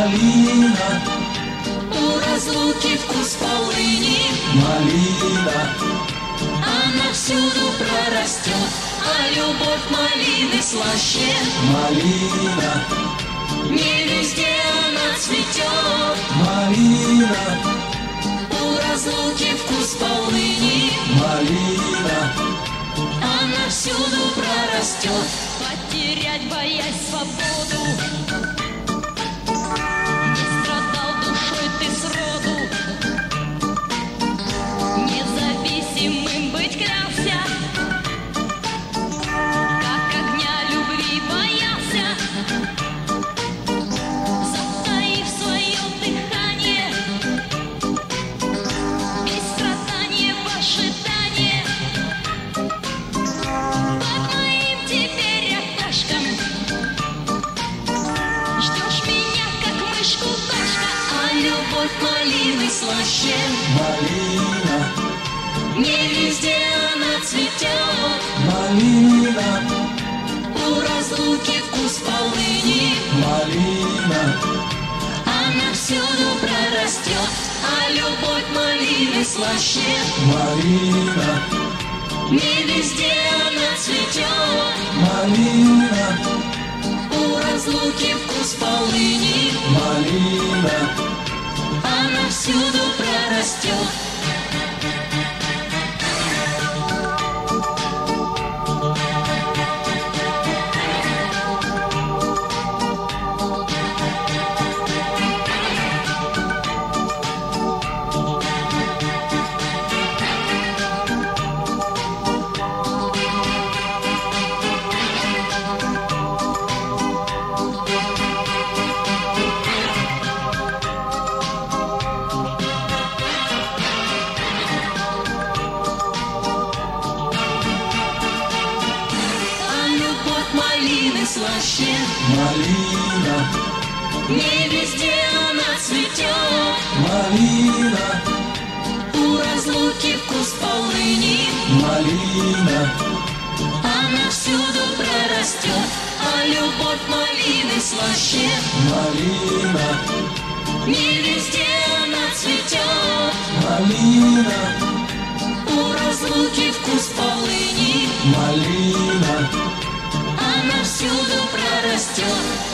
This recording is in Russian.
Малина, у разлуки вкус полыни. малина, Она всюду прорастет, а любовь малины слаще. малина, Не везде она цветет, малина, у разлуки вкус полыни. малина, Она всюду прорастет, потерять боясь свободу. Не страдал душой ты сроду, независимым быть клялся, как огня любви боялся. Затаив свое дыхание, без страдания в ожидании, под моим теперь окошком ждешь меня, как мышку дочка, а любовь малины слаще. малина, Не везде она цветет, малина, у разлуки вкус полыни. малина, Она всюду прорастет, а любовь малины слаще. малина, Не везде она цветет, малина, у разлуки вкус полыни. малина, Она всюду прорастет. А любовь малины слаще. малина, Не везде она цветет, малина, у разлуки вкус полыни. малина, Она всюду прорастет, а любовь малины слаще. малина, Не везде она цветет, малина, у разлуки вкус полыни. малина, Она всюду прорастет.